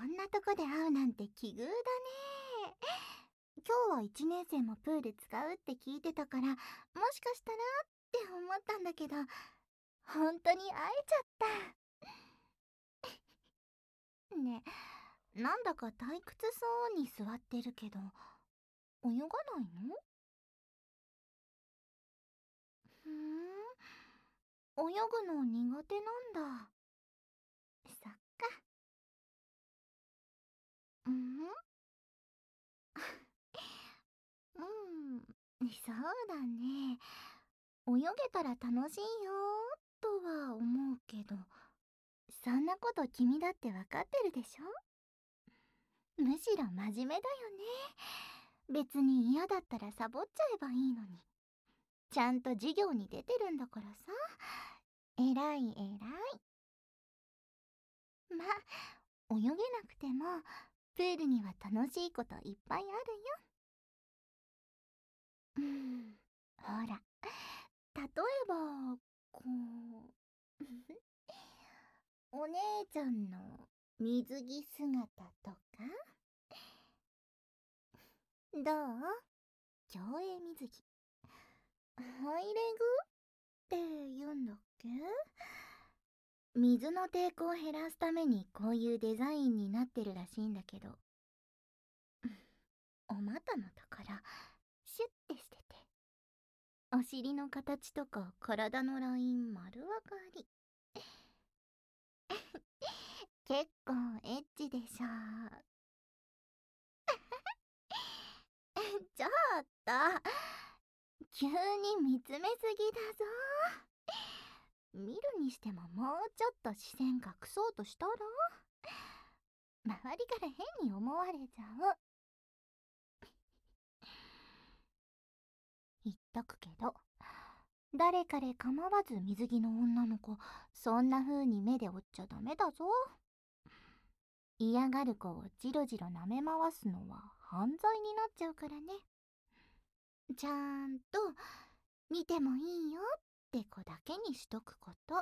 んなとこで会うなんて奇遇だね。今日は1年生もプール使うって聞いてたから、もしかしたらって思ったんだけど、本当に会えちゃった。ねえ、なんだか退屈そうに座ってるけど、泳がないの？ふーん、泳ぐの苦手なんだ。そっか。うん、うん、そうだね。泳げたら楽しいよとは思うけど、そんなこと君だってわかってるでしょ？むしろ真面目だよね。別に嫌だったらサボっちゃえばいいのに。ちゃんと授業に出てるんだからさ。えらいえらい。ま、泳げなくても、プールには楽しいこといっぱいあるよ。うん、ほら、例えば、こう、お姉ちゃんの水着姿とか。どう？競泳水着。ハイレグって言うんだっけ？水の抵抗を減らすためにこういうデザインになってるらしいんだけど、お股のところ、シュッてしてて、お尻の形とか体のライン丸分かり。結構エッチでしょ？ちょっと、急に見つめすぎだぞ。見るにしてももうちょっと視線隠そうとしたら？周りから変に思われちゃう。言っとくけど、誰彼構わず水着の女の子、そんな風に目で追っちゃダメだぞ。嫌がる子をジロジロ舐め回すのは犯罪になっちゃうからね。ちゃんと見てもいいよって子だけにしとくこと。わ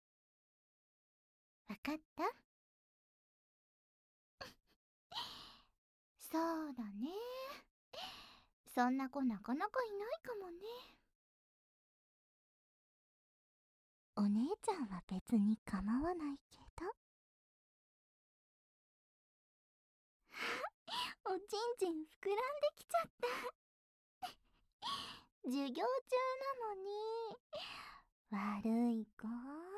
かった？そうだね。そんな子なかなかいないかもね。お姉ちゃんは別に構わないけど。おちんちん膨らんできちゃった。授業中なのに。悪い子。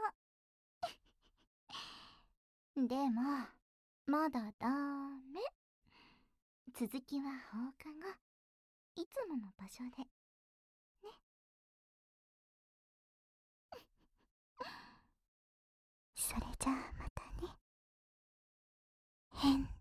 でも、まだダメ。続きは放課後、いつもの場所で。ね。それじゃあまたね。変